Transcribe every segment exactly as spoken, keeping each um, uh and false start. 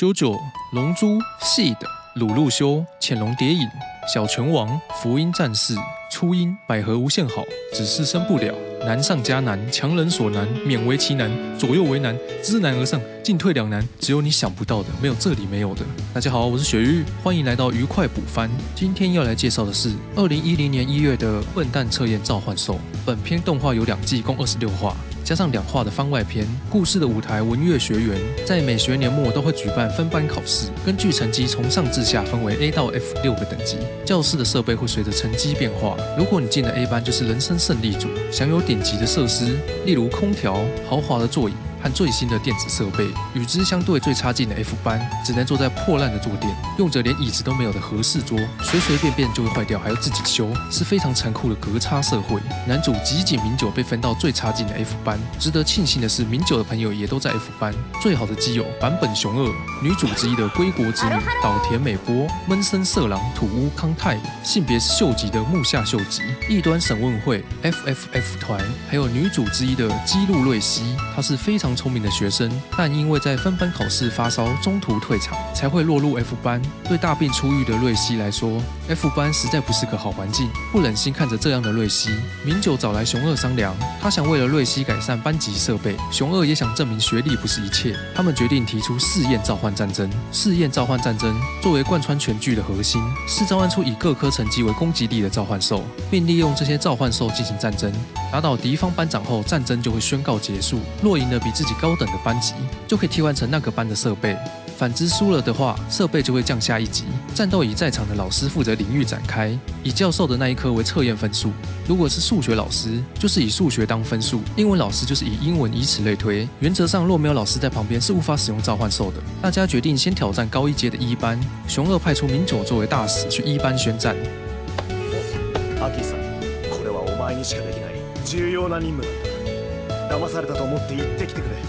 九九、龙珠、Seed、鲁路修、潜龙谍影、小拳王、福音战士、初音、百合无限好，只是生不了。难上加难，强人所难，勉为其难，左右为难，知难而上，进退两难。只有你想不到的，没有这里没有的。大家好，我是雪玉，欢迎来到愉快补番。今天要来介绍的是二零一零年一月的《笨蛋测验召唤兽》。本片动画有两季，共二十六话。加上两话的番外篇，故事的舞台文乐学园在每学年末都会举办分班考试，根据成绩从上至下分为 A 到 F 六个等级。教室的设备会随着成绩变化，如果你进了 A 班，就是人生胜利组，享有顶级的设施，例如空调、豪华的座椅和最新的电子设备。与之相对最差劲的 F 班，只能坐在破烂的坐垫，用着连椅子都没有的和室桌，随随便便就会坏掉，还要自己修，是非常残酷的隔差社会。男主吉井明久被分到最差劲的 F 班，值得庆幸的是，明久的朋友也都在 F 班。最好的基友坂本雄二，女主之一的归国之女岛田美波，闷声色狼土屋康泰，性别是秀吉的木下秀吉，异端审问会 F F F 团，还有女主之一的基路瑞希，她是非常聪明的学生，但因为在分班考试发烧，中途退场，才会落入 F 班。对大病初愈的瑞希来说 ，F 班实在不是个好环境，不忍心看着这样的瑞希，明久找来雄二商量，他想为了瑞希改善班级设备，雄二也想证明学历不是一切。他们决定提出试验召唤战争。试验召唤战争作为贯穿全剧的核心，是召唤出以各科成绩为攻击力的召唤兽，并利用这些召唤兽进行战争。打倒敌方班长后，战争就会宣告结束。若赢了比自己高等的班级，就可以替换成那个班的设备。反之输了的话，设备就会降下一级。战斗以在场的老师负责领域展开，以教授的那一科为测验分数。如果是数学老师，就是以数学当分数；英文老师就是以英文，以此类推。原则上，若没有老师在旁边，是无法使用召唤兽的。大家决定先挑战高一阶的一班。雄二派出明久作为大使去一班宣战。 アキさん、これはお前にしかできない重要な任務なんだ。騙されたと思って行ってきてくれ。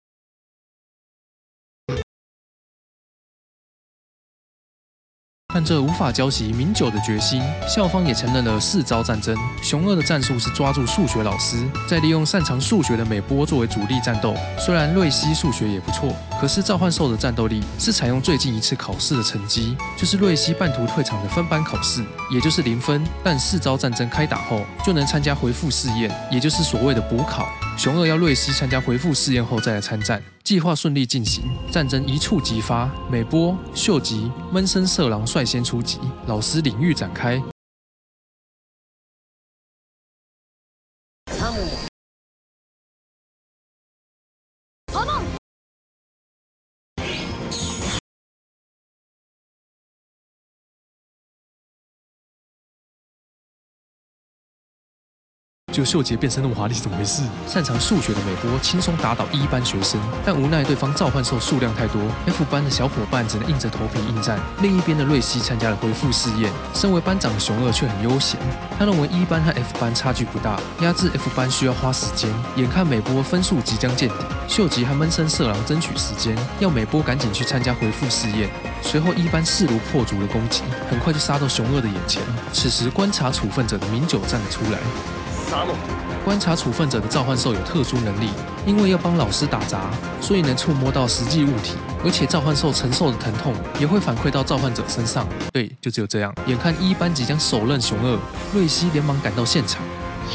看这无法浇熄明久的决心，校方也承认了四招战争。雄二的战术是抓住数学老师，再利用擅长数学的美波作为主力战斗。虽然瑞希数学也不错，可是召唤兽的战斗力是采用最近一次考试的成绩，就是瑞希半途退场的分班考试，也就是零分。但四招战争开打后，就能参加回复试验，也就是所谓的补考。雄二要瑞希参加回复试验后再来参战。计划顺利进行，战争一触即发。美波、秀吉、闷声色狼率先出击，老师领域展开。就秀杰变身那么华丽，怎么回事？擅长数学的美波轻松打倒一班学生，但无奈对方召唤兽数量太多 ，F 班的小伙伴只能硬着头皮应战。另一边的瑞希参加了回复试验，身为班长的雄二却很悠闲。他认为一班和 F 班差距不大，压制 F 班需要花时间。眼看美波分数即将见底，秀吉和闷声色狼争取时间，要美波赶紧去参加回复试验。随后一班势如破竹的攻击，很快就杀到雄二的眼前。此时观察处分者的明久站了出来。观察处分者的召唤兽有特殊能力，因为要帮老师打杂，所以能触摸到实际物体，而且召唤兽承受的疼痛也会反馈到召唤者身上。对，就只有这样。眼看一班即将手刃雄二，瑞希连忙赶到现场。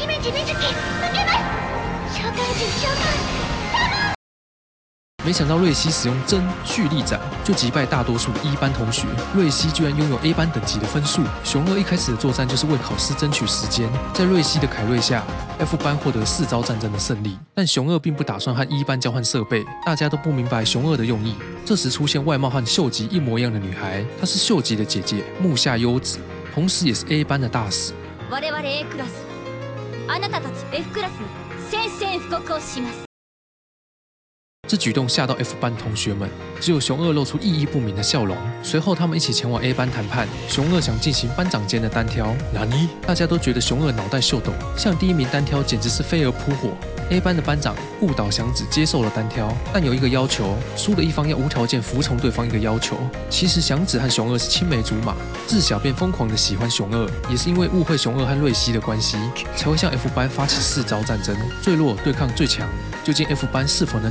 没想到瑞希使用真蓄力斩就击败大多数的一班同学，瑞希居然拥有 A 班等级的分数。雄二一开始的作战就是为考试争取时间，在瑞希的凯瑞下 ，F 班获得四招战争的胜利。但雄二并不打算和一班交换设备，大家都不明白雄二的用意。这时出现外貌和秀吉一模一样的女孩，她是秀吉的姐姐木下优子，同时也是 A 班的大使。我々 A クラス、あなたたち F クラスに宣戦布告をします。这举动吓到 F 班同学们，只有雄二露出意义不明的笑容。随后他们一起前往 A 班谈判，雄二想进行班长间的单挑。哪尼？大家都觉得雄二脑袋秀逗，向第一名单挑简直是飞蛾扑火。A 班的班长误导祥子接受了单挑，但有一个要求，输的一方要无条件服从对方一个要求。其实祥子和雄二是青梅竹马，自小便疯狂的喜欢雄二，也是因为误会雄二和瑞希的关系，才会向 F 班发起四招战争，最弱对抗最强。究竟 F 班是否能打败 A 班？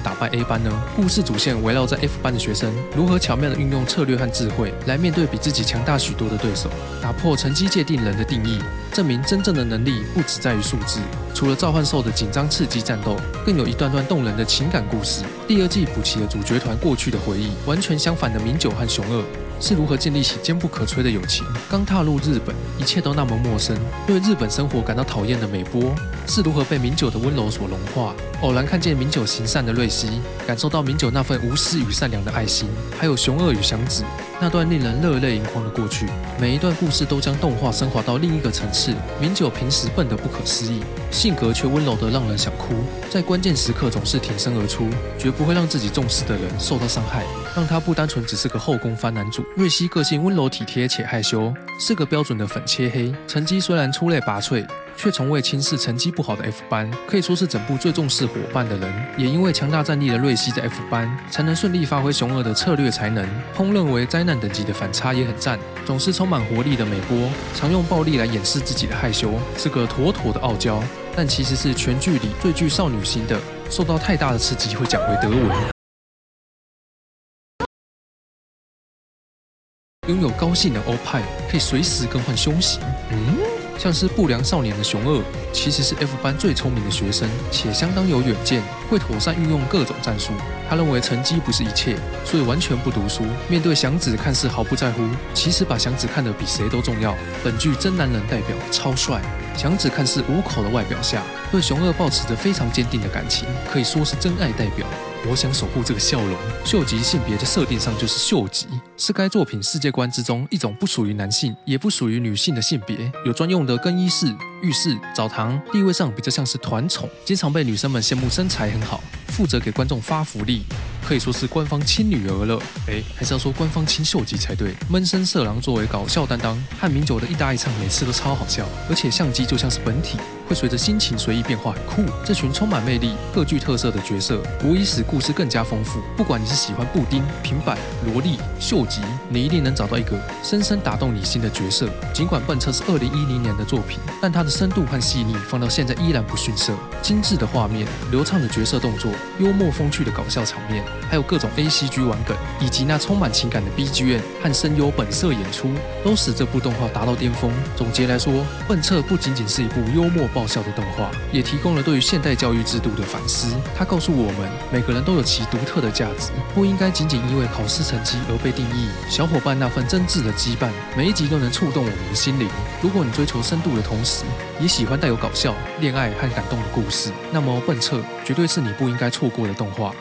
班呢？故事主线围绕在 F 班的学生如何巧妙地运用策略和智慧来面对比自己强大许多的对手，打破成绩界定人的定义，证明真正的能力不只在于数字。除了召唤兽的紧张刺激战斗，更有一段段动人的情感故事。第二季补齐了主角团过去的回忆，完全相反的明九和雄二是如何建立起坚不可摧的友情。刚踏入日本，一切都那么陌生，对日本生活感到讨厌的美波是如何被明九的温柔所融化。偶然看见明九行善的瑞希，感受到明九那份无私与善良的爱心，还有雄二与祥子那段令人热泪盈眶的过去，每一段故事都将动画升华到另一个层次。明九平时笨得不可思议，性格却温柔得让人想哭，在关键时刻总是挺身而出，绝不会让自己重视的人受到伤害，让他不单纯只是个后宫番男主。瑞希个性温柔体贴且害羞，是个标准的粉切黑，成绩虽然出类拔萃，却从未轻视成绩不好的 F 班，可以说是整部最重视伙伴的人。也因为强大战力的瑞希在 F 班，才能顺利发挥雄二的策略才能。烹饪为灾难等级的反差也很赞。总是充满活力的美波，常用暴力来掩饰自己的害羞，是个妥妥的傲娇，但其实是全剧里最具少女心的。受到太大的刺激会讲回德文。拥有高性能欧派，可以随时更换胸型。嗯，像是不良少年的雄二，其实是 F 班最聪明的学生，且相当有远见，会妥善运用各种战术。他认为成绩不是一切，所以完全不读书。面对祥子看似毫不在乎，其实把祥子看得比谁都重要。本剧真男人代表超帅。祥子看似无口的外表下，对雄二抱持着非常坚定的感情，可以说是真爱代表。我想守护这个笑容。秀吉性别在设定上就是秀吉，是该作品世界观之中一种不属于男性也不属于女性的性别，有专用的更衣室、浴室、澡堂，地位上比较像是团宠，经常被女生们羡慕身材很好，负责给观众发福利，可以说是官方亲女儿了。哎，还是要说官方亲秀吉才对。闷声色狼作为搞笑担当，和明九的一搭一唱每次都超好笑，而且相机就像是本体，会随着心情随意变化，很酷。这群充满魅力、各具特色的角色，无疑使故事更加丰富。不管你是喜欢布丁、平板、萝莉、秀吉，你一定能找到一个深深打动你心的角色。尽管《笨车》是二零一零年的作品，但它的深度和细腻放到现在依然不逊色。精致的画面、流畅的角色动作、幽默风趣的搞笑场面，还有各种 A C G 玩梗，以及那充满情感的 B G M 和声优本色演出，都使这部动画达到巅峰。总结来说，《笨车》不仅仅是一部幽默爆笑的动画，也提供了对于现代教育制度的反思。它告诉我们，每个人都有其独特的价值，不应该仅仅因为考试成绩而被定义。小伙伴那份真挚的羁绊，每一集都能触动我们的心灵。如果你追求深度的同时，也喜欢带有搞笑、恋爱和感动的故事，那么《笨车》绝对是你不应该错过的动画。